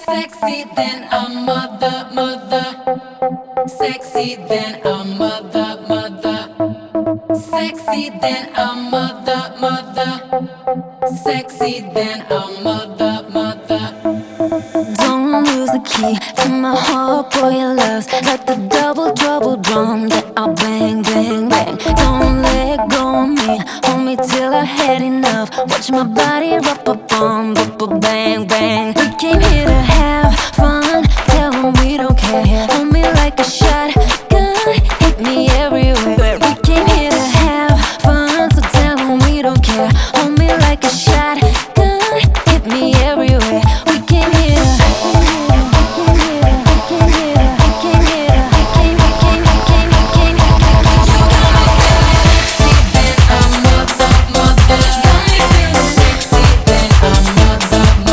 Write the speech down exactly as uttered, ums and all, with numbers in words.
Sexy than a mother, mother. Sexy than a mother, mother. Sexy than a mother, mother. Sexy than a mother, mother. Don't lose the key to my heart, boy, your love's like the double trouble drum that I'll bang, bang, bang. Don't let go of me, hold me till I had enough. Watch my body rock, ba bum, ba ba bang, bang. We came here to have